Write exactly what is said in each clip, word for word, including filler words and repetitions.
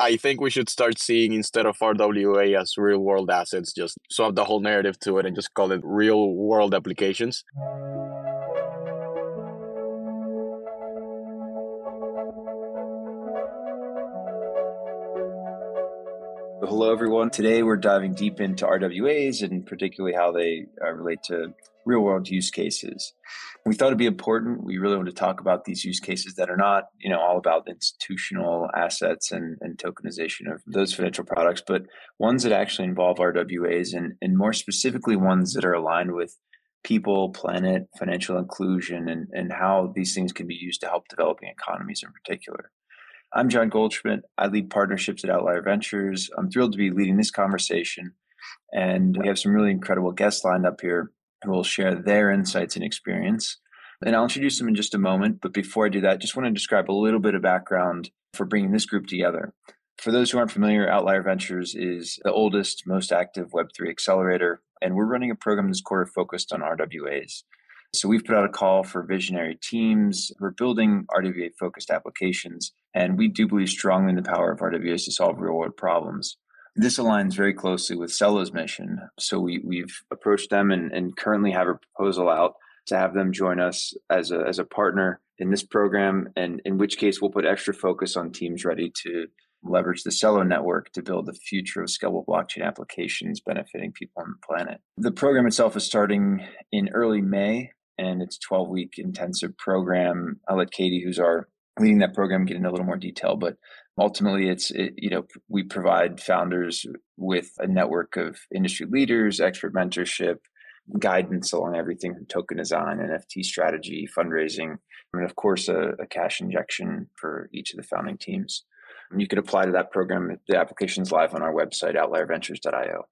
I think we should start seeing, instead of R W A as real world assets, just swap the whole narrative to it and just call it real world applications. Hello, everyone. Today, we're diving deep into R W As and particularly how they uh, relate to real-world use cases. We thought it'd be important. We really want to talk about these use cases that are not, you know, all about institutional assets and, and tokenization of those financial products, but ones that actually involve R W As and, and more specifically ones that are aligned with people, planet, financial inclusion, and, and how these things can be used to help developing economies in particular. I'm John Goldschmidt. I lead partnerships at Outlier Ventures. I'm thrilled to be leading this conversation. And we have some really incredible guests lined up here who will share their insights and experience. And I'll introduce them in just a moment. But before I do that, just want to describe a little bit of background for bringing this group together. For those who aren't familiar, Outlier Ventures is the oldest, most active Web three accelerator. And we're running a program this quarter focused on R W As. So we've put out a call for visionary teams. We're building R W A-focused applications, and we do believe strongly in the power of R W As to solve real-world problems. This aligns very closely with Cello's mission. So we, we've approached them and, and currently have a proposal out to have them join us as a, as a partner in this program, and in which case we'll put extra focus on teams ready to leverage the Cello network to build the future of scalable blockchain applications benefiting people on the planet. The program itself is starting in early May, and it's a twelve-week intensive program. I'll let Katie, who's our leading that program, get into a little more detail. But ultimately, it's it, you know we provide founders with a network of industry leaders, expert mentorship, guidance along everything from token design, N F T strategy, fundraising, and of course, a, a cash injection for each of the founding teams. And you could apply to that program. The application's live on our website, outlier ventures dot io.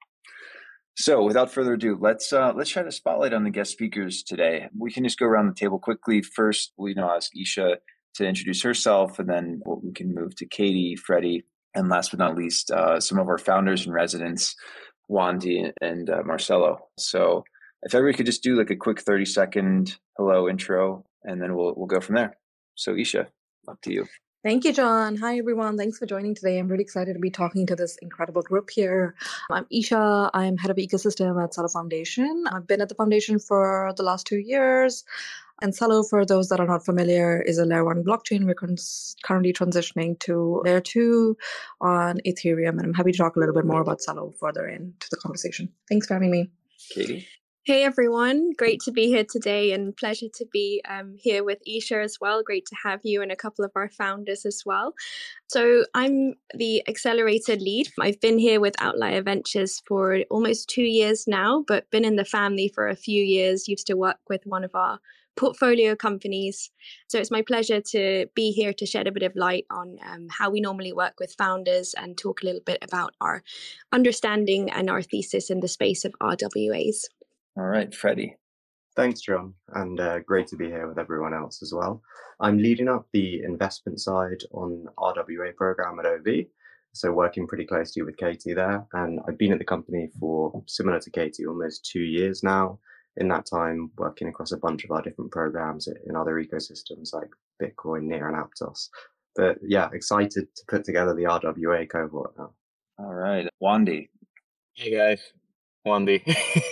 So without further ado, let's uh, let's try to spotlight on the guest speakers today. We can just go around the table quickly. First, we you know ask Isha to introduce herself, and then we can move to Katie, Freddie, and last but not least, uh, some of our founders and residents, Wandy and uh, Marcelo. So if everybody could just do like a quick thirty second hello intro, and then we'll we'll go from there. So Isha, up to you. Thank you, John. Hi, everyone. Thanks for joining today. I'm really excited to be talking to this incredible group here. I'm Isha. I'm head of ecosystem at Cello Foundation. I've been at the foundation for the last two years. And Cello, for those that are not familiar, is a layer one blockchain. We're con- currently transitioning to layer two on Ethereum. And I'm happy to talk a little bit more about Cello further into the conversation. Thanks for having me. Katie? Hey everyone, great to be here today and pleasure to be um, here with Isha as well. Great to have you and a couple of our founders as well. So I'm the accelerator lead. I've been here with Outlier Ventures for almost two years now, but been in the family for a few years. Used to work with one of our portfolio companies. So it's my pleasure to be here to shed a bit of light on um, how we normally work with founders and talk a little bit about our understanding and our thesis in the space of R W As. All right, Freddie. Thanks, John, and uh, great to be here with everyone else as well. I'm leading up the investment side on R W A program at O V, so working pretty closely with Katie there. And I've been at the company for, similar to Katie, almost two years now. In that time, working across a bunch of our different programs in other ecosystems like Bitcoin, Near, and Aptos. But yeah, excited to put together the R W A cohort now. All right, Wandy. Hey guys. Wandy.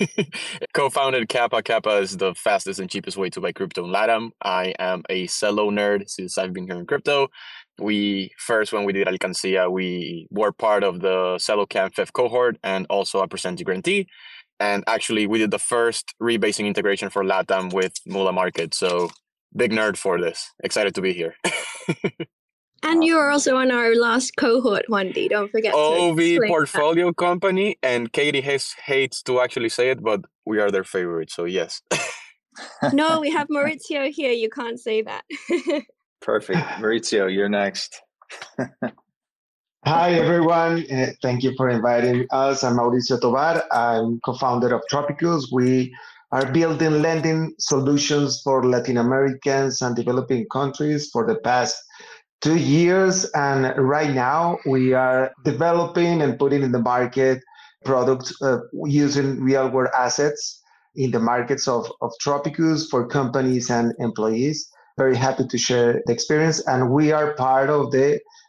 Co-founded Kappa. Kappa is the fastest and cheapest way to buy crypto in LATAM. I am a Cello nerd since I've been here in crypto. We first, when we did Alcancia, we were part of the Cello Camp fifth cohort and also a percentage grantee. And actually, we did the first rebasing integration for LATAM with Mula Market. So big nerd for this. Excited to be here. And you are also on our last cohort, Wandy. Don't forget to O V portfolio that. company, and Katie has, hates to actually say it, but we are their favorite, so yes. No, we have Maurizio here. You can't say that. Perfect. Maurizio, you're next. Hi, everyone. Uh, thank you for inviting us. I'm Mauricio Tovar. I'm co-founder of Tropicus. We are building lending solutions for Latin Americans and developing countries for the past two years. And right now we are developing and putting in the market products uh, using real world assets in the markets of, of Tropicus for companies and employees. Very happy to share the experience. And we are part of the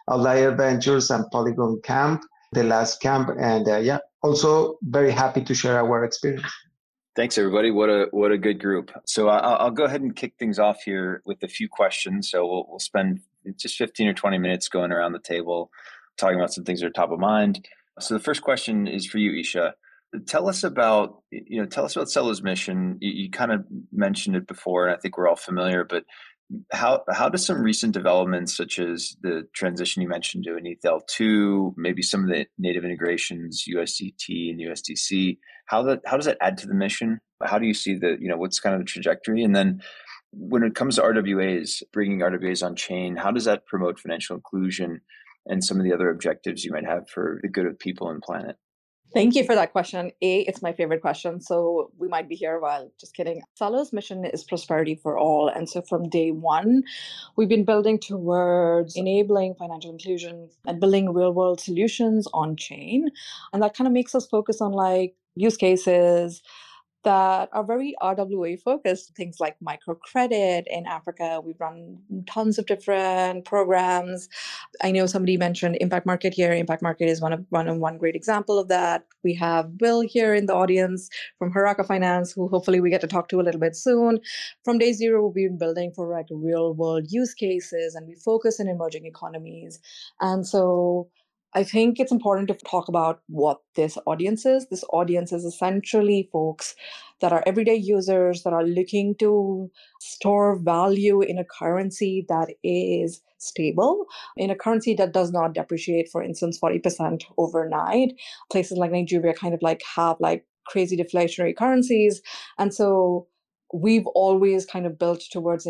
Outlier Ventures and Polygon Camp, the last camp. And uh, yeah, also very happy to share our experience. Thanks, everybody. What a what a good group. So I'll, I'll go ahead and kick things off here with a few questions. So we'll, we'll spend just fifteen or twenty minutes going around the table, talking about some things that are top of mind. So the first question is for you, Isha. Tell us about, you know, tell us about Celo's mission. You, you kind of mentioned it before, and I think we're all familiar, but how how does some recent developments, such as the transition you mentioned to an E T H L two, maybe some of the native integrations, U S D T and U S D C, how that how does that add to the mission? How do you see the, you know, what's kind of the trajectory? And then when it comes to R W As, bringing R W As on chain, how does that promote financial inclusion and some of the other objectives you might have for the good of people and planet? Thank you for that question. A, it's my favorite question, so we might be here a while. Just kidding. Celo's mission is prosperity for all. And so from day one, we've been building towards enabling financial inclusion and building real world solutions on chain. And that kind of makes us focus on like use cases that are very R W A focused, things like microcredit in Africa. We've run tons of different programs. I know somebody mentioned Impact Market here. Impact Market is one of one of one great example of that. We have Will here in the audience from Haraka Finance, who hopefully we get to talk to a little bit soon. From day zero, we've been building for like real world use cases, and we focus in emerging economies. And so I think it's important to talk about what this audience is. This audience is essentially folks that are everyday users that are looking to store value in a currency that is stable, in a currency that does not depreciate, for instance, forty percent overnight. Places like Nigeria kind of like have like crazy deflationary currencies. And so we've always kind of built towards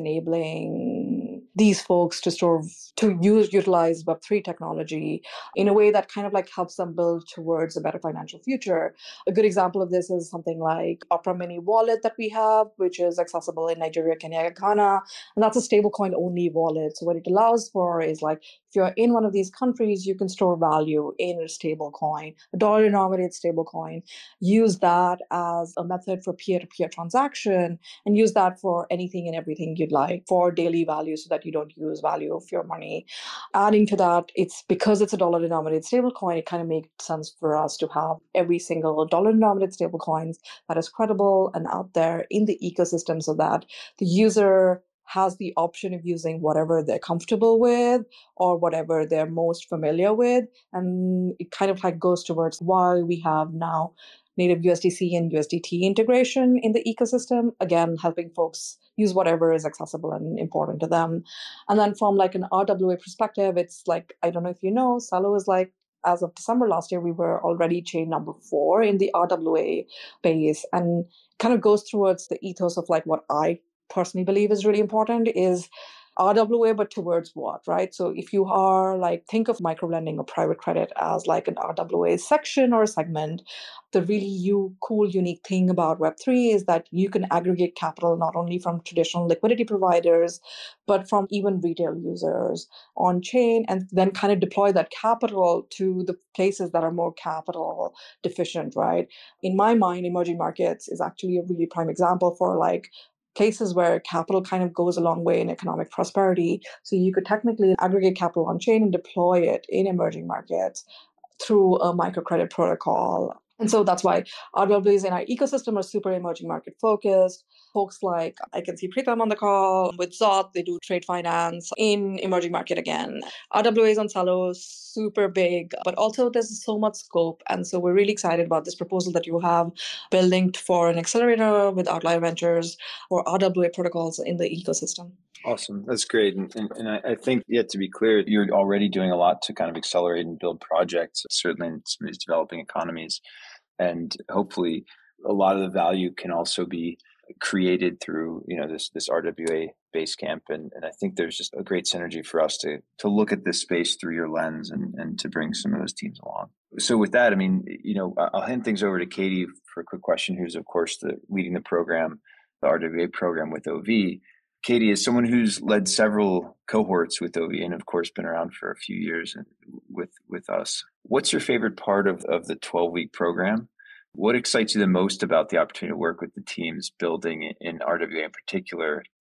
enabling these folks to sort of to use utilize Web three technology in a way that kind of like helps them build towards a better financial future. A good example of this is something like Opera Mini Wallet that we have, which is accessible in Nigeria, Kenya, and Ghana, and that's a stablecoin only wallet. So what it allows for is like if you're in one of these countries, you can store value in a stablecoin, a dollar-denominated stablecoin. Use that as a method for peer-to-peer transaction, and use that for anything and everything you'd like for daily value, so that you don't use value of your money. Adding to that, it's because it's a dollar-denominated stablecoin, it kind of makes sense for us to have every single dollar-denominated stablecoins that is credible and out there in the ecosystem, so that the user has the option of using whatever they're comfortable with or whatever they're most familiar with. And it kind of like goes towards why we have now native U S D C and U S D T integration in the ecosystem, again, helping folks use whatever is accessible and important to them. And then from like an R W A perspective, it's like, I don't know if you know, Celo is like, as of December last year, we were already chain number four in the R W A base, and kind of goes towards the ethos of like what I personally believe is really important is R W A, but towards what, right? So if you are like, think of microlending or private credit as like an R W A section or a segment, the really you, cool, unique thing about Web three is that you can aggregate capital not only from traditional liquidity providers, but from even retail users on chain, and then kind of deploy that capital to the places that are more capital deficient, right? In my mind, emerging markets is actually a really prime example for like places where capital kind of goes a long way in economic prosperity. So you could technically aggregate capital on chain and deploy it in emerging markets through a microcredit protocol. And so that's why R W As in our ecosystem are super emerging market focused. Folks like, I can see Pritam on the call with Zot, they do trade finance in emerging market again. R W As on Celo, super big, but also there's so much scope. And so we're really excited about this proposal that you have building for an accelerator with Outlier Ventures for R W A protocols in the ecosystem. Awesome. That's great. And, and, and I, I think, yeah, to be clear, you're already doing a lot to kind of accelerate and build projects, certainly in some of these developing economies. And hopefully a lot of the value can also be created through, you know, this this R W A base camp. And, and I think there's just a great synergy for us to to look at this space through your lens and, and to bring some of those teams along. So with that, I mean, you know, I'll hand things over to Katie for a quick question, who's, of course, the leading the program, the R W A program with O V. Katie, is someone who's led several cohorts with O V and, of course, been around for a few years with, with us. What's your favorite part of, of the twelve-week program? What excites you the most about the opportunity to work with the teams building in R W A in particular?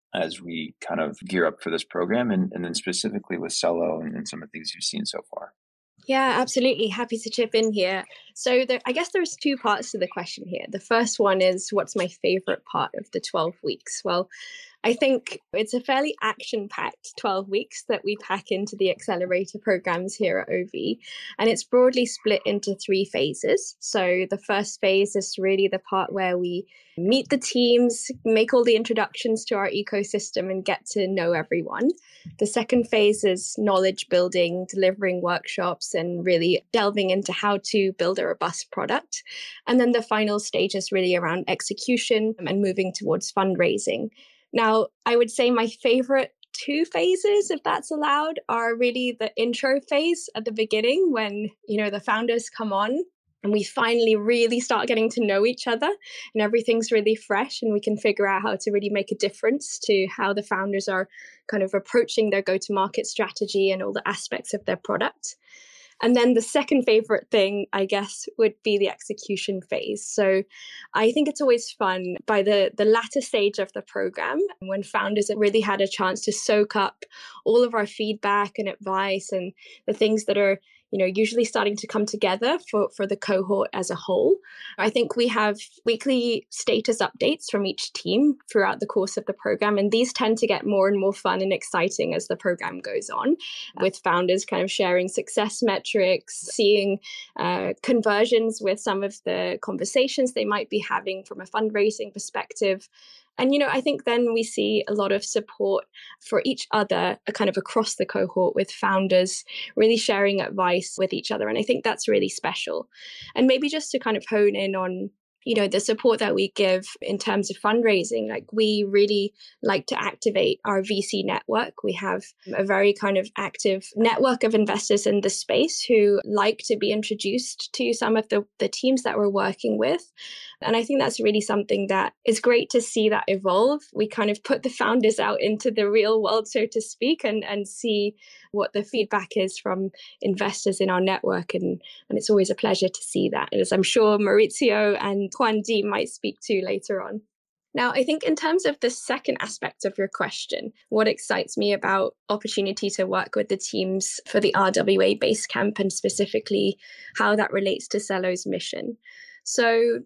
as we kind of gear up for this program, and, and then specifically with Celo and, and some of the things you've seen so far? Yeah, absolutely. Happy to chip in here. So there, I guess there's two parts to the question here. The first one is, what's my favorite part of the twelve weeks? Well, I think it's a fairly action-packed twelve weeks that we pack into the accelerator programs here at O V. And it's broadly split into three phases. So the first phase is really the part where we meet the teams, make all the introductions to our ecosystem, and get to know everyone. The second phase is knowledge building, delivering workshops, and really delving into how to build a robust product. And then the final stage is really around execution and moving towards fundraising. Now, I would say my favorite two phases, if that's allowed, are really the intro phase at the beginning when, you know, the founders come on and we finally really start getting to know each other and everything's really fresh and we can figure out how to really make a difference to how the founders are kind of approaching their go-to-market strategy and all the aspects of their product. And then the second favorite thing, I guess, would be the execution phase. So I think it's always fun by the, the latter stage of the program, when founders have really had a chance to soak up all of our feedback and advice and the things that are, you know, usually starting to come together for, for the cohort as a whole. I think we have weekly status updates from each team throughout the course of the program, and these tend to get more and more fun and exciting as the program goes on, with founders kind of sharing success metrics, seeing uh, conversions with some of the conversations they might be having from a fundraising perspective. And, you know, I think then we see a lot of support for each other, uh, kind of across the cohort, with founders really sharing advice with each other. And I think that's really special. And maybe just to kind of hone in on, you know, the support that we give in terms of fundraising, like we really like to activate our V C network. We have a very kind of active network of investors in the space who like to be introduced to some of the, the teams that we're working with. And I think that's really something that is great to see that evolve. We kind of put the founders out into the real world, so to speak, and, and see what the feedback is from investors in our network. And, and it's always a pleasure to see that, as I'm sure Maurizio and Juan D might speak to later on. Now, I think in terms of the second aspect of your question, what excites me about opportunity to work with the teams for the R W A Basecamp, and specifically how that relates to Celo's mission. So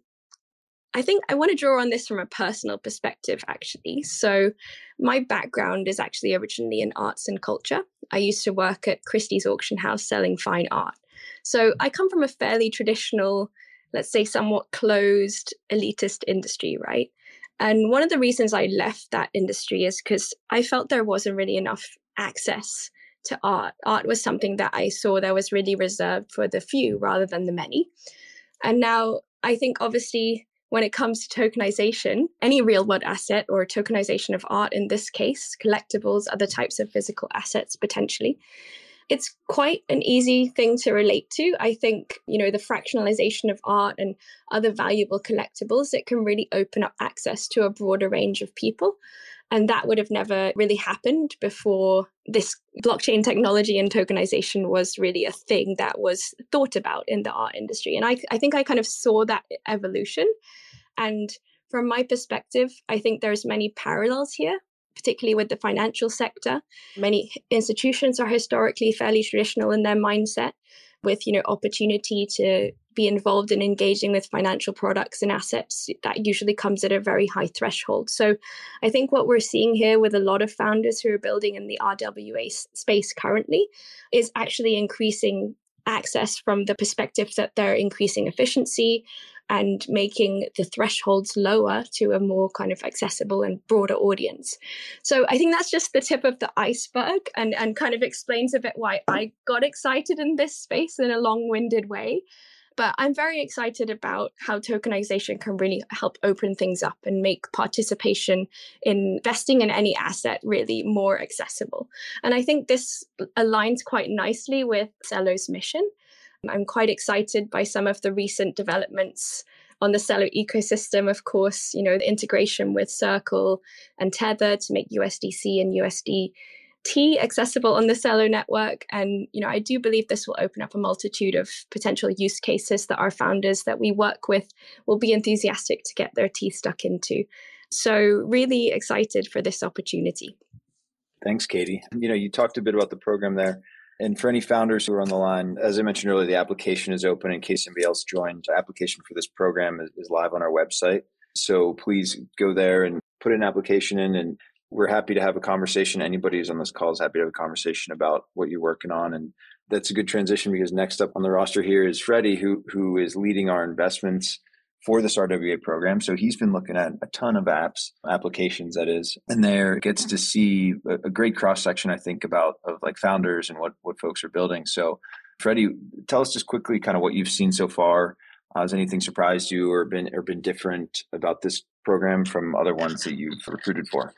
I think I want to draw on this from a personal perspective, actually. So my background is actually originally in arts and culture. I used to work at Christie's Auction House selling fine art. So I come from a fairly traditional, let's say somewhat closed, elitist industry, right? And one of the reasons I left that industry is because I felt there wasn't really enough access to art. Art was something that I saw that was really reserved for the few rather than the many. And now I think obviously when it comes to tokenization, any real world asset or tokenization of art, in this case, collectibles, other types of physical assets potentially, it's quite an easy thing to relate to. I think, you know, the fractionalization of art and other valuable collectibles, it can really open up access to a broader range of people. And that would have never really happened before this blockchain technology and tokenization was really a thing that was thought about in the art industry. And I, I think I kind of saw that evolution. And from my perspective, I think there's many parallels here, particularly with the financial sector. Many institutions are historically fairly traditional in their mindset, with, you know, opportunity to be involved in engaging with financial products and assets. That usually comes at a very high threshold. So I think what we're seeing here with a lot of founders who are building in the R W A space currently is actually increasing access from the perspective that they're increasing efficiency and making the thresholds lower to a more kind of accessible and broader audience. So I think that's just the tip of the iceberg, and, and kind of explains a bit why I got excited in this space in a long-winded way. But I'm very excited about how tokenization can really help open things up and make participation in investing in any asset really more accessible. And I think this aligns quite nicely with Celo's mission. I'm quite excited by some of the recent developments on the Celo ecosystem. Of course, you know, the integration with Circle and Tether to make U S D C and U S D T accessible on the Celo network. And, you know, I do believe this will open up a multitude of potential use cases that our founders that we work with will be enthusiastic to get their teeth stuck into. So really excited for this opportunity. Thanks, Katie. You know, you talked a bit about the program there. And for any founders who are on the line, as I mentioned earlier, the application is open in case anybody else joined. The application for this program is, is live on our website. So please go there and put an application in, and we're happy to have a conversation. Anybody who's on this call is happy to have a conversation about what you're working on. And that's a good transition because next up on the roster here is Freddie, who who is leading our investments for this R W A program. So he's been looking at a ton of apps, applications that is, and there gets to see a, a great cross-section, I think, about of like founders and what, what folks are building. So Freddie, tell us just quickly kind of what you've seen so far. Uh, has anything surprised you or been or been different about this program from other ones that you've recruited for?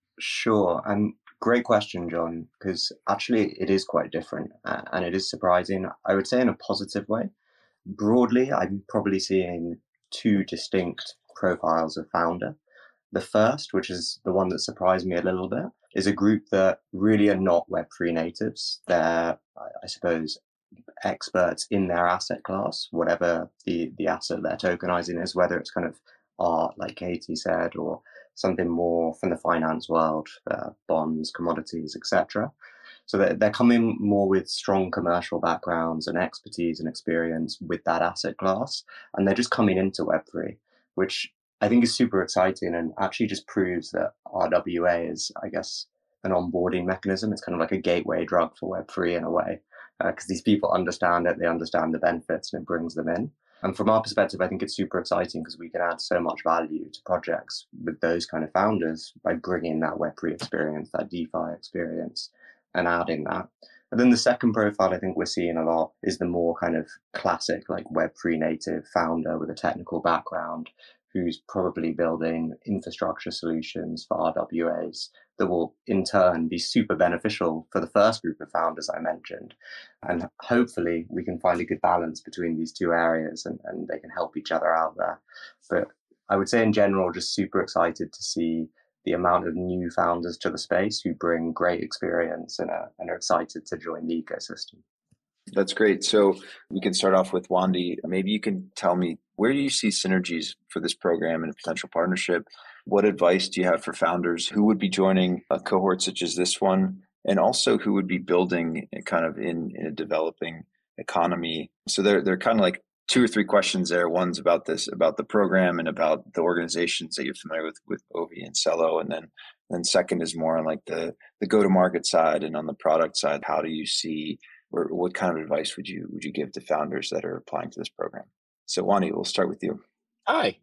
Sure. And great question, John, because actually it is quite different uh, and it is surprising, I would say, in a positive way. Broadly, I'm probably seeing two distinct profiles of founder. The first, which is the one that surprised me a little bit, is a group that really are not Web three natives. They're, I suppose, experts in their asset class, whatever the, the asset they're tokenizing is, whether it's kind of art, like Katie said, or something more from the finance world, uh, bonds, commodities, et cetera. So they're, they're coming more with strong commercial backgrounds and expertise and experience with that asset class. And they're just coming into Web three, which I think is super exciting and actually just proves that R W A is, I guess, an onboarding mechanism. It's kind of like a gateway drug for Web three in a way, because uh, these people understand it, they understand the benefits, and it brings them in. And from our perspective, I think it's super exciting because we can add so much value to projects with those kind of founders by bringing that Web three experience, that DeFi experience, and adding that. And then the second profile I think we're seeing a lot is the more kind of classic, like Web three native founder with a technical background who's probably building infrastructure solutions for R W As that will in turn be super beneficial for the first group of founders I mentioned. And hopefully we can find a good balance between these two areas and, and they can help each other out there. But I would say in general, just super excited to see the amount of new founders to the space who bring great experience and are, and are excited to join the ecosystem. That's great. So we can start off with Wandy. Maybe you can tell me, where do you see synergies for this program and a potential partnership? What advice do you have for founders who would be joining a cohort such as this one, and also who would be building kind of in, in a developing economy? So they're, they're kind of like two or three questions there. One's about this, about the program and about the organizations that you're familiar with, with Ovi and Celo. And then, then second is more on like the, the go-to-market side and on the product side. How do you see, or what kind of advice would you, would you give to founders that are applying to this program? So Wandy, we'll start with you. Hi.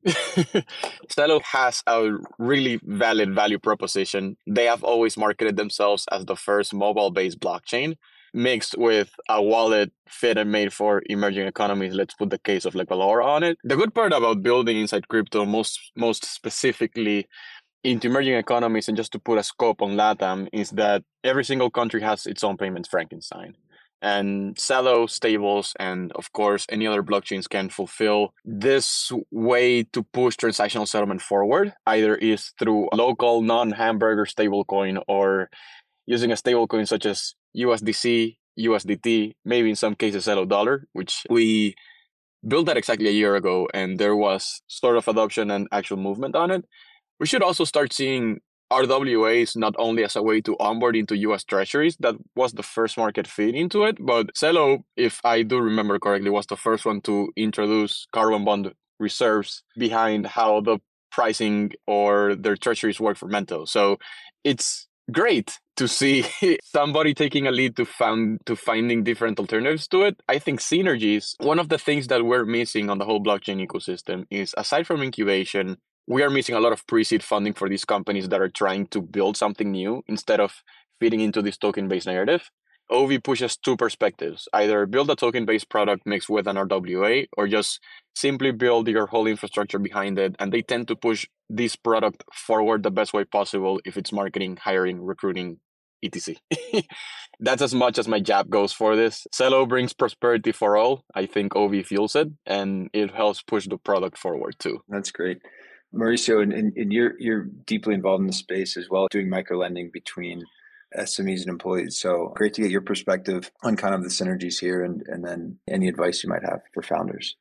Celo has a really valid value proposition. They have always marketed themselves as the first mobile-based blockchain mixed with a wallet fit and made for emerging economies. Let's put the case of like Valora on it. The good part about building inside crypto, most most specifically into emerging economies, and just to put a scope on LATAM, is that every single country has its own payments Frankenstein. And Celo, Stables, and of course, any other blockchains can fulfill this way to push transactional settlement forward, either is through a local non-hamburger stablecoin or using a stablecoin such as U S D C, U S D T, maybe in some cases Celo Dollar, which we built that exactly a year ago, and there was sort of adoption and actual movement on it. We should also start seeing R W As not only as a way to onboard into U S treasuries. That was the first market fit into it, but Celo, if I do remember correctly, was the first one to introduce carbon bond reserves behind how the pricing or their treasuries work for Mento. So it's great to see somebody taking a lead to found to finding different alternatives to it. I think synergies, one of the things that we're missing on the whole blockchain ecosystem is, aside from incubation, we are missing a lot of pre-seed funding for these companies that are trying to build something new instead of fitting into this token-based narrative. Ovi pushes two perspectives: either build a token-based product mixed with an R W A, or just simply build your whole infrastructure behind it. And they tend to push this product forward the best way possible if it's marketing, hiring, recruiting, et cetera. That's as much as my jab goes for this. Celo brings prosperity for all. I think Ovi fuels it, and it helps push the product forward too. That's great. Mauricio, and, and, and you're you're deeply involved in the space as well, doing micro lending between S M Es and employees. So great to get your perspective on kind of the synergies here, and, and then any advice you might have for founders.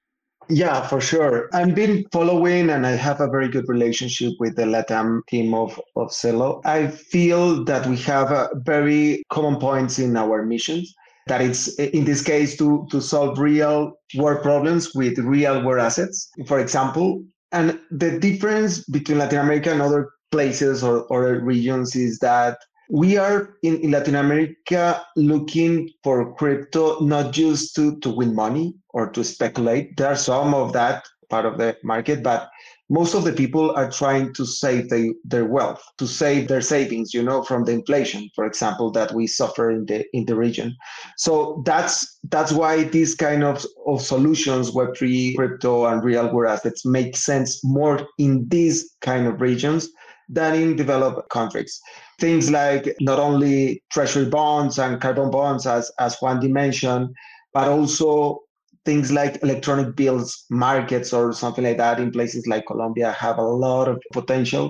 Yeah, for sure. I've been following and I have a very good relationship with the LATAM team of, of Celo. I feel that we have uh, very common points in our missions, that it's in this case to, to solve real world problems with real world assets, for example. And the difference between Latin America and other places or, or regions is that we are in, in Latin America looking for crypto not just to, to win money or to speculate. There are some of that part of the market, but most of the people are trying to save the, their wealth, to save their savings, you know, from the inflation, for example, that we suffer in the in the region. So that's that's why these kind of, of solutions, Web three, crypto, and real world assets make sense more in these kind of regions than in developed countries. Things like not only treasury bonds and carbon bonds, as, as Juan mentioned, but also things like electronic bills markets or something like that in places like Colombia have a lot of potential.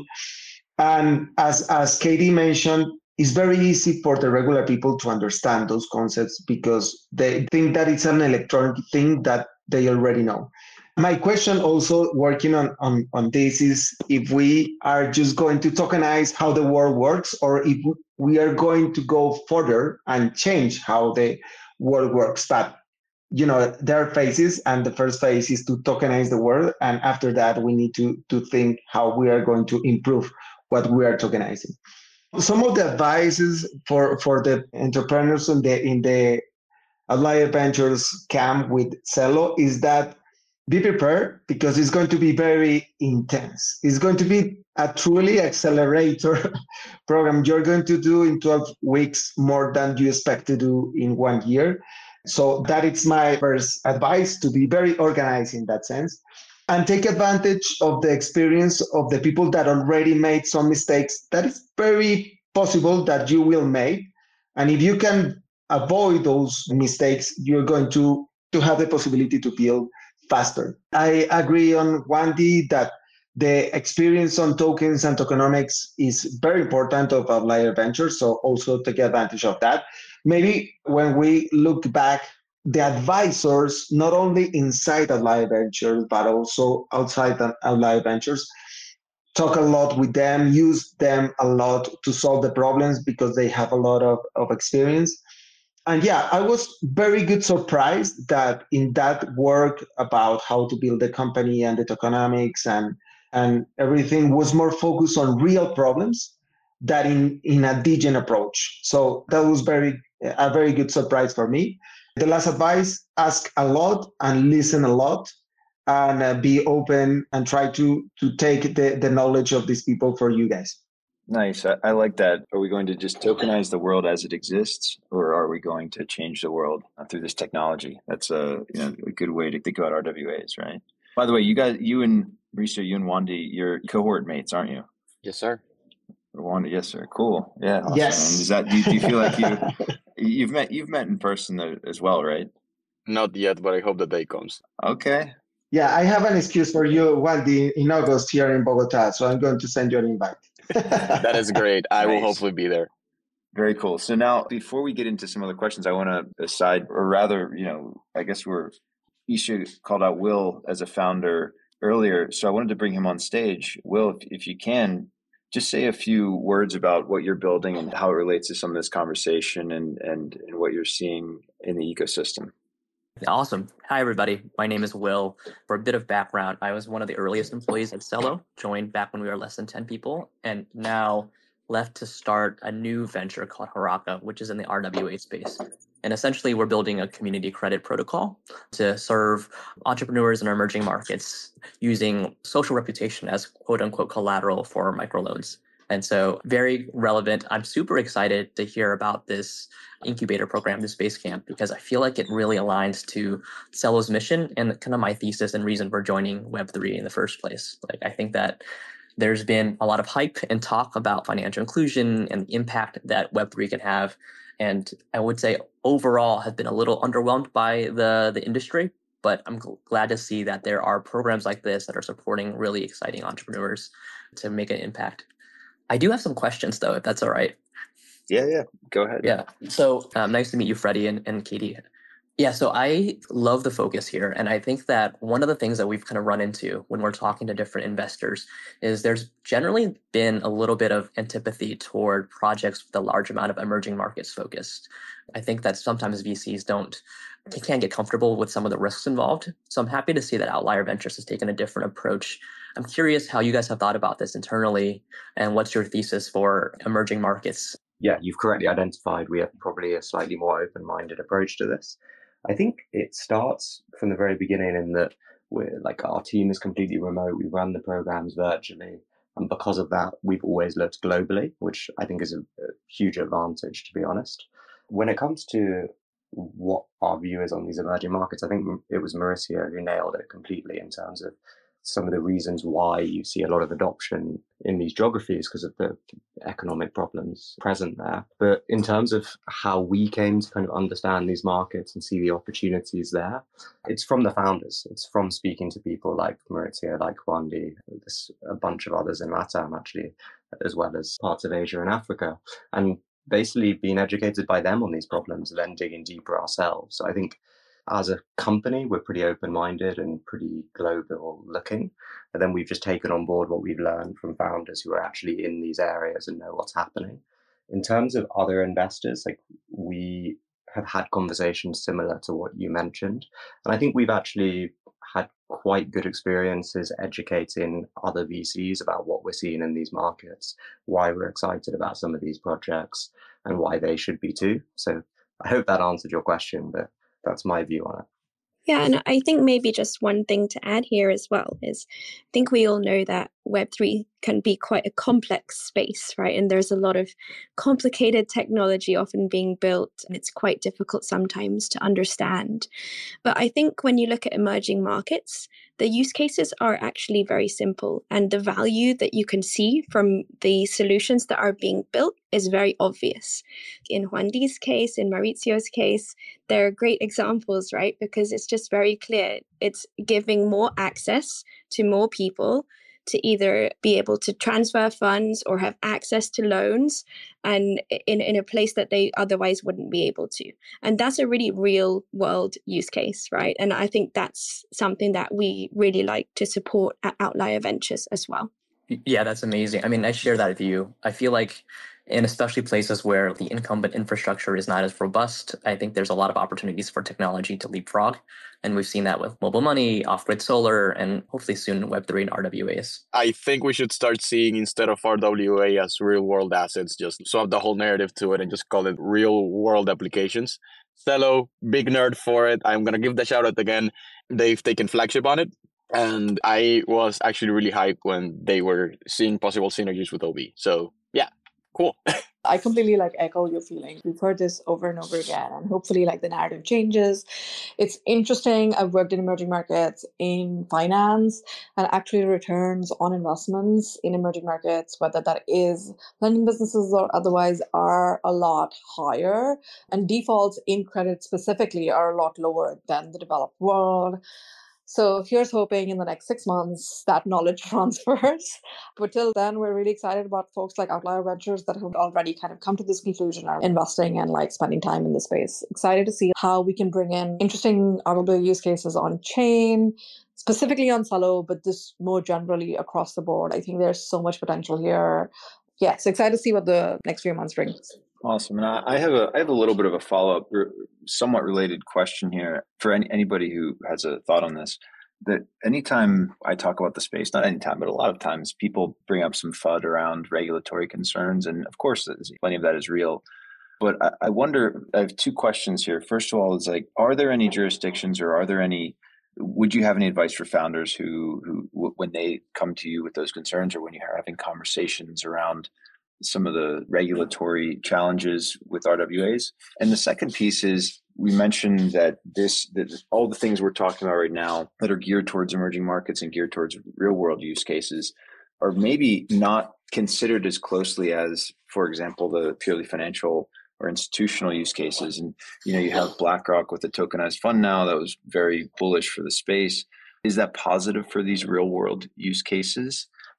And as, as Katie mentioned, it's very easy for the regular people to understand those concepts because they think that it's an electronic thing that they already know. My question also working on, on, on this is if we are just going to tokenize how the world works or if we are going to go further and change how the world works. But, you know, there are phases and the first phase is to tokenize the world. And after that, we need to, to think how we are going to improve what we are tokenizing. Some of the advices for, for the entrepreneurs in the, in the Outlier Ventures camp with Celo is that be prepared because it's going to be very intense. It's going to be a truly accelerator program. You're going to do in twelve weeks more than you expect to do in one year. So that is my first advice, to be very organized in that sense and take advantage of the experience of the people that already made some mistakes. That is very possible that you will make. And if you can avoid those mistakes, you're going to, to have the possibility to build faster. I agree on Wandy that the experience on tokens and tokenomics is very important of Outlier Ventures, so also take advantage of that. Maybe when we look back, the advisors, not only inside Outlier Ventures, but also outside Outlier Ventures, talk a lot with them, use them a lot to solve the problems because they have a lot of, of experience. And yeah, I was very good surprised that in that work about how to build the company and the tokenomics and, and everything was more focused on real problems than in, in a degen approach. So that was very a very good surprise for me. The last advice, ask a lot and listen a lot and uh, be open and try to, to take the, the knowledge of these people for you guys. Nice. I, I like that. Are we going to just tokenize the world as it exists, or are we going to change the world uh, through this technology? That's a, you know, a good way to think about R W As, right? By the way, you guys, you and Mauricio, you and Wandy, you're cohort mates, aren't you? Yes, sir. Wandy, yes, sir. Cool. Yeah. Awesome. Yes. And is that, do you, do you feel like you, you've met, you've met in person as well, right? Not yet, but I hope the day comes. Okay. Yeah, I have an excuse for you, Wandy, in August here in Bogota, so I'm going to send you an invite. That is great. I Nice. will hopefully be there. Very cool. So now, before we get into some other questions, I want to aside, or rather, you know, I guess we're, Isha called out Will as a founder earlier, so I wanted to bring him on stage. Will, if, if you can, just say a few words about what you're building and how it relates to some of this conversation and, and, and what you're seeing in the ecosystem. Awesome. Hi, everybody. My name is Will. For a bit of background, I was one of the earliest employees at Celo, joined back when we were less than ten people, and now left to start a new venture called Haraka, which is in the R W A space. And essentially, we're building a community credit protocol to serve entrepreneurs in emerging markets using social reputation as quote unquote collateral for microloans. And so very relevant. I'm super excited to hear about this incubator program, this Basecamp, because I feel like it really aligns to Celo's mission and kind of my thesis and reason for joining Web three in the first place. Like, I think that there's been a lot of hype and talk about financial inclusion and the impact that Web three can have. And I would say overall have been a little underwhelmed by the, the industry, but I'm gl- glad to see that there are programs like this that are supporting really exciting entrepreneurs to make an impact. I do have some questions, though, if that's all right. Yeah, yeah. Go ahead. Yeah. So um, nice to meet you, Freddie and, and Katie. Yeah, so I love the focus here. And I think that one of the things that we've kind of run into when we're talking to different investors is there's generally been a little bit of antipathy toward projects with a large amount of emerging markets focused. I think that sometimes V Cs don't can't get comfortable with some of the risks involved. So I'm happy to see that Outlier Ventures has taken a different approach. I'm curious how you guys have thought about this internally and what's your thesis for emerging markets? Yeah, you've correctly identified we have probably a slightly more open-minded approach to this. I think it starts from the very beginning in that we're like our team is completely remote. We run the programs virtually. And because of that, we've always looked globally, which I think is a, a huge advantage, to be honest. When it comes to what our view is on these emerging markets, I think it was Mauricio who nailed it completely in terms of some of the reasons why you see a lot of adoption in these geographies because of the economic problems present there. But in terms of how we came to kind of understand these markets and see the opportunities there, it's from the founders. It's from speaking to people like Mauricio, like Juandi, there's a bunch of others in LATAM actually, as well as parts of Asia and Africa. And basically being educated by them on these problems and then digging deeper ourselves. So I think as a company, we're pretty open-minded and pretty global looking. And then we've just taken on board what we've learned from founders who are actually in these areas and know what's happening. In terms of other investors, like we have had conversations similar to what you mentioned. And I think we've actually had quite good experiences educating other V Cs about what we're seeing in these markets, why we're excited about some of these projects and why they should be too. So I hope that answered your question, but that's my view on it. Yeah, and I think maybe just one thing to add here as well is I think we all know that Web three can be quite a complex space, right? And there's a lot of complicated technology often being built, and it's quite difficult sometimes to understand. But I think when you look at emerging markets, the use cases are actually very simple, and the value that you can see from the solutions that are being built is very obvious. In Juandi's case, in Mauricio's case, they're great examples, right? Because it's just very clear. It's giving more access to more people to either be able to transfer funds or have access to loans and in, in a place that they otherwise wouldn't be able to. And that's a really real world use case, right? And I think that's something that we really like to support at Outlier Ventures as well. Yeah, that's amazing. I mean, I share that view. I feel like in especially places where the incumbent infrastructure is not as robust, I think there's a lot of opportunities for technology to leapfrog. And we've seen that with mobile money, off-grid solar, and hopefully soon Web three and R W As. I think we should start seeing, instead of R W A as real-world assets, just swap the whole narrative to it and just call it real-world applications. Celo, big nerd for it. I'm going to give the shout-out again. They've taken flagship on it. And I was actually really hyped when they were seeing possible synergies with O B. So yeah, cool. I completely like echo your feeling. We've heard this over and over again, and hopefully like the narrative changes. It's interesting. I've worked in emerging markets in finance, and actually returns on investments in emerging markets, whether that is lending businesses or otherwise, are a lot higher, and defaults in credit specifically are a lot lower than the developed world. So here's hoping in the next six months that knowledge transfers. But till then, we're really excited about folks like Outlier Ventures that have already kind of come to this conclusion, are investing and like spending time in this space. Excited to see how we can bring in interesting R W A use cases on chain, specifically on Celo, but this more generally across the board. I think there's so much potential here. Yeah, so excited to see what the next few months brings. Awesome. And I, I have a I have a little bit of a follow-up, somewhat related question here for any, anybody who has a thought on this. That anytime I talk about the space, not anytime, but a lot of times, people bring up some FUD around regulatory concerns. And of course, plenty of that is real. But I, I wonder, I have two questions here. First of all, is like, are there any jurisdictions or are there any, would you have any advice for founders who, who when they come to you with those concerns, or when you're having conversations around some of the regulatory challenges with R W As? And the second piece is, we mentioned that this, that all the things we're talking about right now that are geared towards emerging markets and geared towards real world use cases are maybe not considered as closely as, for example, the purely financial or institutional use cases. And, you know, you have BlackRock with a tokenized fund now that was very bullish for the space. Is that positive for these real world use cases?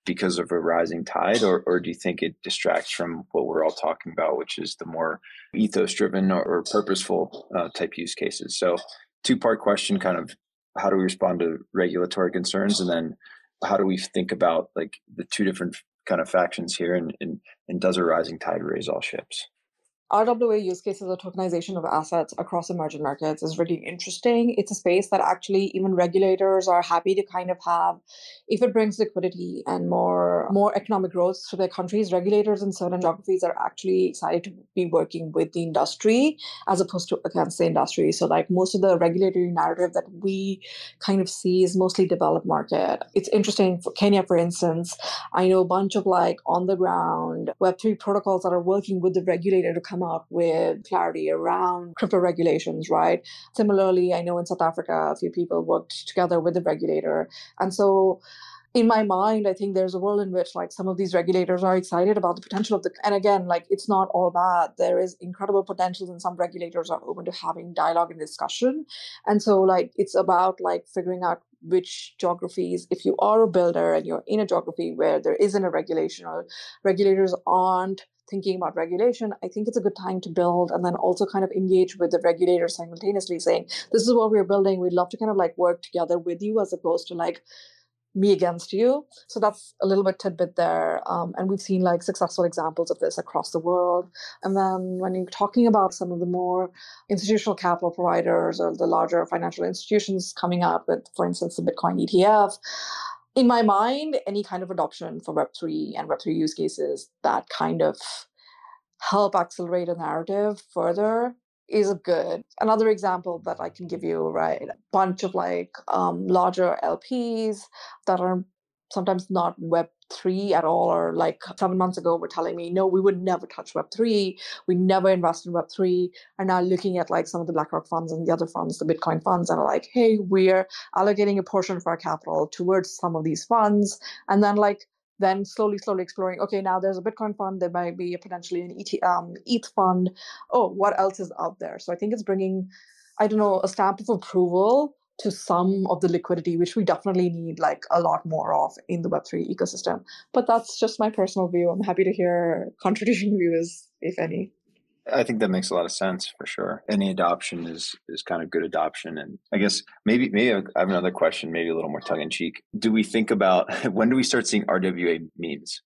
because of a rising tide, or, or do you think it distracts from what we're all talking about, which is the more ethos-driven or, or purposeful uh, type use cases? So two-part question, kind of how do we respond to regulatory concerns, and then how do we think about like the two different kind of factions here, and, and, and does a rising tide raise all ships? R W A use cases or tokenization of assets across emerging markets is really interesting. It's a space that actually even regulators are happy to kind of have if it brings liquidity and more more economic growth to their countries. Regulators in certain geographies are actually excited to be working with the industry as opposed to against the industry. So like most of the regulatory narrative that we kind of see is mostly developed market. It's interesting for Kenya, for instance. I know a bunch of like on the ground Web three protocols that are working with the regulator to come up with clarity around crypto regulations, right? Similarly, I know in South Africa, a few people worked together with the regulator. And so in my mind, I think there's a world in which like some of these regulators are excited about the potential of the, and again, like it's not all bad. There is incredible potential and some regulators are open to having dialogue and discussion. And so like, it's about like figuring out which geographies, if you are a builder and you're in a geography where there isn't a regulation or regulators aren't thinking about regulation, I think it's a good time to build and then also kind of engage with the regulators simultaneously saying, this is what we're building. We'd love to kind of like work together with you as opposed to like me against you. So that's a little bit tidbit there. Um, and we've seen like successful examples of this across the world. And then when you're talking about some of the more institutional capital providers or the larger financial institutions coming out with, for instance, the Bitcoin E T F, in my mind, any kind of adoption for Web three and Web three use cases that kind of help accelerate a narrative further is good. Another example that I can give you, right, a bunch of like um, larger L Ps that are sometimes not Web three at all, or like seven months ago were telling me, no, we would never touch Web three. We never invest in Web three. Are now looking at like some of the BlackRock funds and the other funds, the Bitcoin funds, and are like, hey, we're allocating a portion of our capital towards some of these funds. And then like, then slowly, slowly exploring, okay, now there's a Bitcoin fund, there might be a potentially an E T, um, E T H fund. Oh, what else is out there? So I think it's bringing, I don't know, a stamp of approval to some of the liquidity, which we definitely need like a lot more of in the Web three ecosystem. But that's just my personal view. I'm happy to hear contradicting views, if any. I think that makes a lot of sense for sure. Any adoption is is kind of good adoption. And I guess maybe maybe I have another question, maybe a little more tongue in cheek. Do we think about when do we start seeing R W A memes?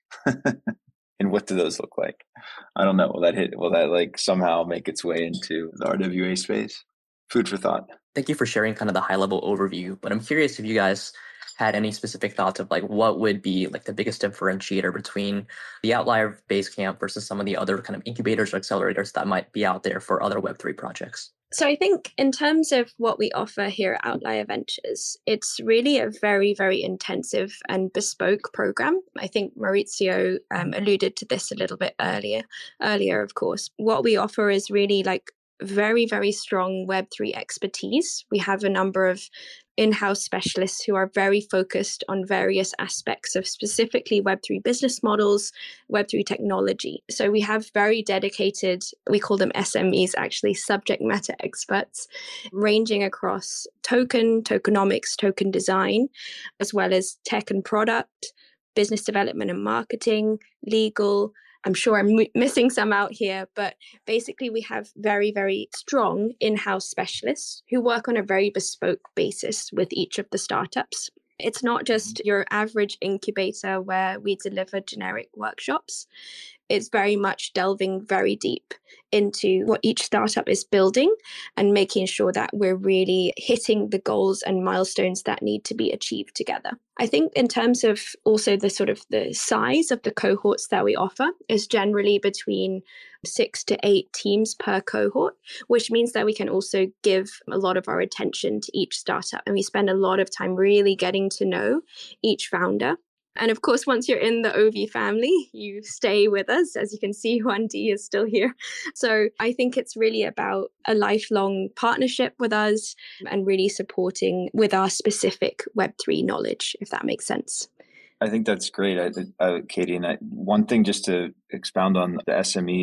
And what do those look like? I don't know. Will that hit will that like somehow make its way into the R W A space? Food for thought. Thank you for sharing kind of the high level overview, but I'm curious if you guys had any specific thoughts of like what would be like the biggest differentiator between the Outlier Basecamp versus some of the other kind of incubators or accelerators that might be out there for other Web three projects? So I think in terms of what we offer here at Outlier Ventures, it's really a very, very intensive and bespoke program. I think Maurizio um, alluded to this a little bit earlier, earlier, of course. What we offer is really like very, very strong Web three expertise. We have a number of in-house specialists who are very focused on various aspects of specifically Web three business models, Web three technology. So we have very dedicated, we call them S M Es, actually subject matter experts, ranging across token, tokenomics, token design, as well as tech and product, business development and marketing, legal. I'm sure I'm m- missing some out here, but basically we have very, very strong in-house specialists who work on a very bespoke basis with each of the startups. It's not just your average incubator where we deliver generic workshops. It's very much delving very deep into what each startup is building and making sure that we're really hitting the goals and milestones that need to be achieved together. I think in terms of also the sort of the size of the cohorts that we offer is generally between six to eight teams per cohort, which means that we can also give a lot of our attention to each startup. And we spend a lot of time really getting to know each founder. And of course, once you're in the O V family, you stay with us. As you can see, Juan D is still here. So I think it's really about a lifelong partnership with us and really supporting with our specific Web three knowledge, if that makes sense. I think that's great, I, I, Katie. And I, one thing just to expound on the S M Es,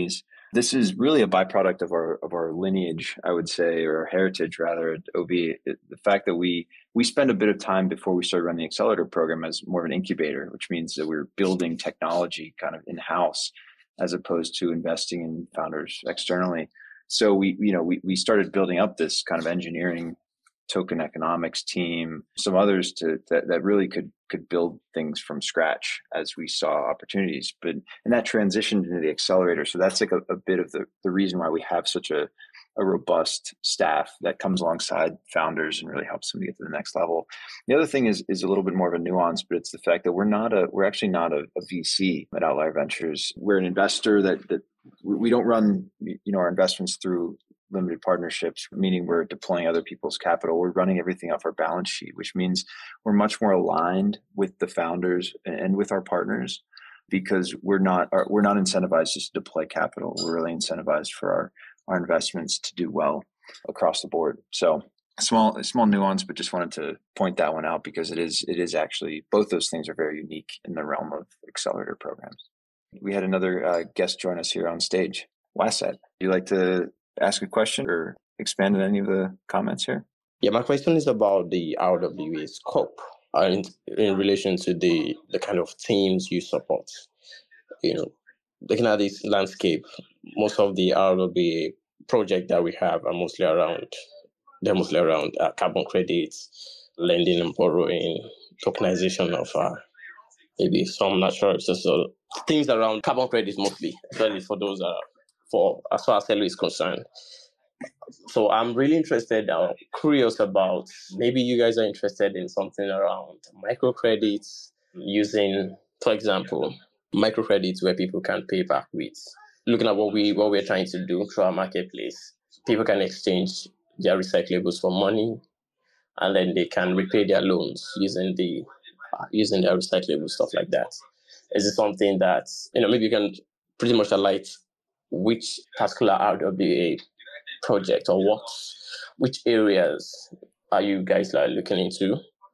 This is really a byproduct of our of our lineage, I would say, or our heritage rather at O V. The fact that we we spend a bit of time before we started running the accelerator program as more of an incubator, which means that we we're building technology kind of in-house as opposed to investing in founders externally. So we, you know, we we started building up this kind of engineering token economics team, some others to that, that really could could build things from scratch as we saw opportunities. But and that transitioned into the accelerator. So that's like a, a bit of the, the reason why we have such a, a robust staff that comes alongside founders and really helps them to get to the next level. The other thing is is a little bit more of a nuance, but it's the fact that we're not a we're actually not a, a V C at Outlier Ventures. We're an investor that that we don't run you know our investments through limited partnerships, meaning we're deploying other people's capital. We're running everything off our balance sheet, which means we're much more aligned with the founders and with our partners because we're not we're not incentivized just to deploy capital. We're really incentivized for our, our investments to do well across the board. So a small a small nuance, but just wanted to point that one out because it is it is actually both those things are very unique in the realm of accelerator programs. We had another uh, guest join us here on stage. Wasat, would you like to ask a question or expand on any of the comments here? Yeah, my question is about the R W A scope uh, in, in relation to the, the kind of teams you support. You know, looking at this landscape, most of the R W A projects that we have are mostly around, they're mostly around uh, carbon credits, lending and borrowing, tokenization of uh, maybe some natural resources, so things around carbon credits mostly, especially for those uh, for as far as Celo is concerned. So I'm really interested, uh, curious about, maybe you guys are interested in something around microcredits, using, for example, microcredits where people can pay back with. Looking at what, we, what we're trying to do through our marketplace, people can exchange their recyclables for money, and then they can repay their loans using the uh, using their recyclable stuff like that. Is it something that, you know, maybe you can pretty much highlight which particular R W A project or what, which areas are you guys like looking into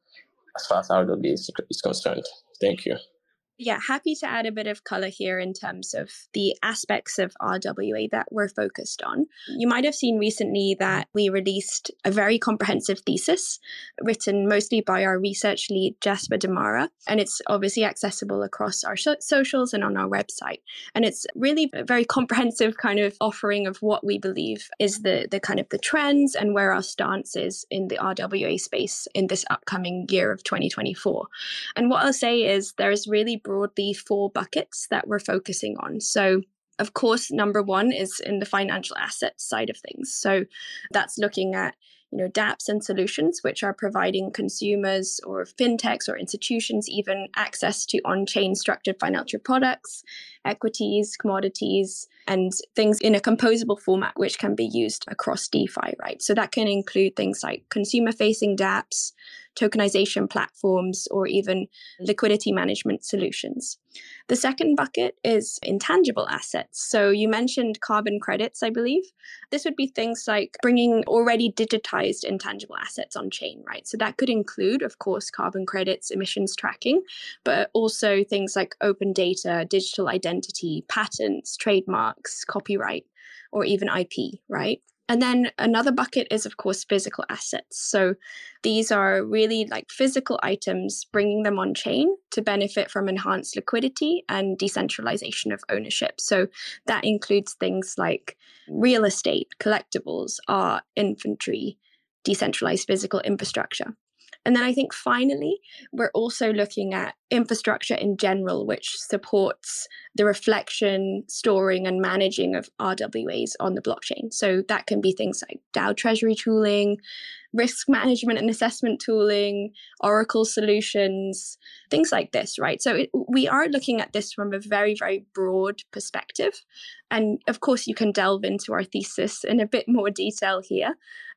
as far as R W A is, is concerned? Thank you. Yeah, happy to add a bit of color here in terms of the aspects of R W A that we're focused on. You might have seen recently that we released a very comprehensive thesis written mostly by our research lead, Jasper Demara, and it's obviously accessible across our sh- socials and on our website. And it's really a very comprehensive kind of offering of what we believe is the, the kind of the trends and where our stance is in the R W A space in this upcoming year of twenty twenty-four. And what I'll say is there's really broadly four buckets that we're focusing on. So of course, number one is in the financial assets side of things. So that's looking at, you know, dApps and solutions, which are providing consumers or fintechs or institutions even access to on-chain structured financial products, equities, commodities, and things in a composable format, which can be used across DeFi, right? So that can include things like consumer-facing dApps, tokenization platforms, or even liquidity management solutions. The second bucket is intangible assets. So you mentioned carbon credits, I believe. This would be things like bringing already digitized intangible assets on chain, right? So that could include, of course, carbon credits, emissions tracking, but also things like open data, digital identity, patents, trademarks, copyright, or even I P, right? And then another bucket is, of course, physical assets. So these are really like physical items, bringing them on chain to benefit from enhanced liquidity and decentralization of ownership. So that includes things like real estate, collectibles, art, inventory, decentralized physical infrastructure. And then I think finally, we're also looking at infrastructure in general, which supports the reflection, storing, and managing of R W As on the blockchain. So that can be things like DAO treasury tooling, risk management and assessment tooling, Oracle solutions, things like this, right? So it, we are looking at this from a very, very broad perspective. And of course, you can delve into our thesis in a bit more detail here.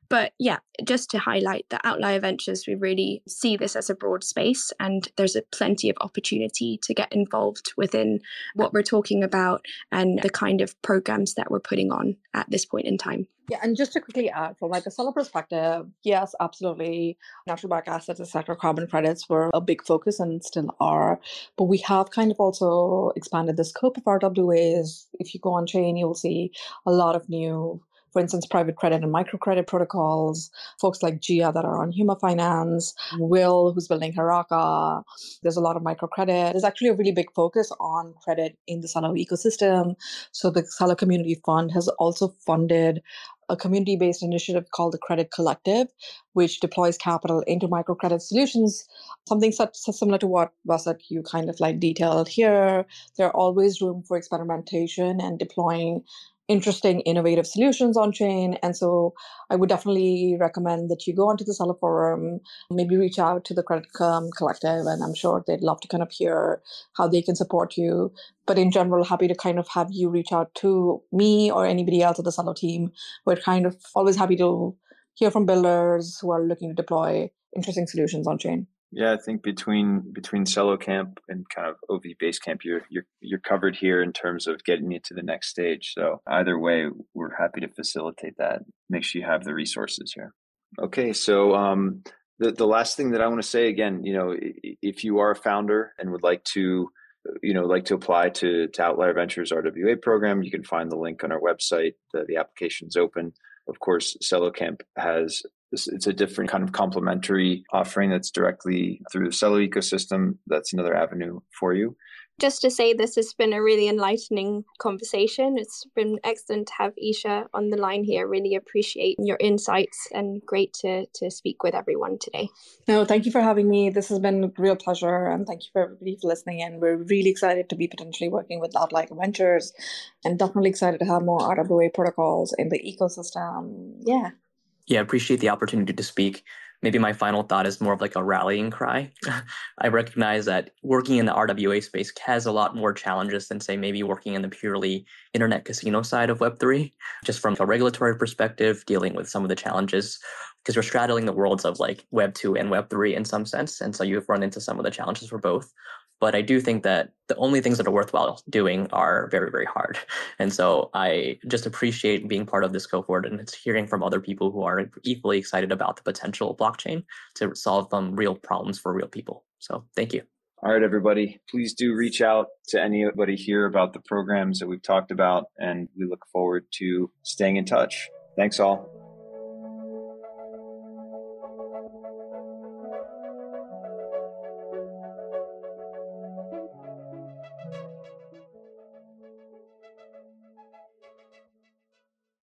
But yeah, just to highlight that Outlier Ventures, we really see this as a broad space, and there's a plenty of opportunity to get involved within what we're talking about and the kind of programs that we're putting on at this point in time. Yeah, and just to quickly add, from like a seller perspective, yes, absolutely, natural back assets, et cetera, carbon credits were a big focus and still are. But we have kind of also expanded the scope of R W As. If you go on chain, you'll see a lot of new, for instance, private credit and microcredit protocols, folks like Gia that are on Huma Finance, Will, who's building Haraka. There's a lot of microcredit. There's actually a really big focus on credit in the Celo ecosystem. So the Celo Community Fund has also funded a community-based initiative called the Credit Collective, which deploys capital into microcredit solutions, something such similar to what Vasant you kind of like detailed here. There are always room for experimentation and deploying interesting, innovative solutions on chain. And so I would definitely recommend that you go onto the Celo forum, maybe reach out to the Credit um, Collective, and I'm sure they'd love to kind of hear how they can support you. But in general, happy to kind of have you reach out to me or anybody else at the Celo team. We're kind of always happy to hear from builders who are looking to deploy interesting solutions on chain. Yeah, I think between between Celo Camp and kind of O V Basecamp, you're you're you're covered here in terms of getting you to the next stage. So either way, we're happy to facilitate that. Make sure you have the resources here. Okay, so um, the the last thing that I want to say again, you know, if you are a founder and would like to, you know, like to apply to to Outlier Ventures R W A program, you can find the link on our website. The, the application's open. Of course, Celo Camp has. It's a different kind of complementary offering that's directly through the Celo ecosystem. That's another avenue for you. Just to say, this has been a really enlightening conversation. It's been excellent to have Isha on the line here. Really appreciate your insights and great to, to speak with everyone today. No, thank you for having me. This has been a real pleasure. And thank you for everybody for listening. And we're really excited to be potentially working with Outlier Ventures and definitely excited to have more R W A protocols in the ecosystem. Yeah. Yeah, appreciate the opportunity to speak. Maybe my final thought is more of like a rallying cry. I recognize that working in the R W A space has a lot more challenges than, say, maybe working in the purely internet casino side of Web three, just from a regulatory perspective, dealing with some of the challenges, because you're straddling the worlds of like Web two and Web three in some sense. And so you've run into some of the challenges for both. But I do think that the only things that are worthwhile doing are very, very hard. And so I just appreciate being part of this cohort and it's hearing from other people who are equally excited about the potential of blockchain to solve um, real problems for real people. So thank you. All right, everybody, please do reach out to anybody here about the programs that we've talked about, and we look forward to staying in touch. Thanks all.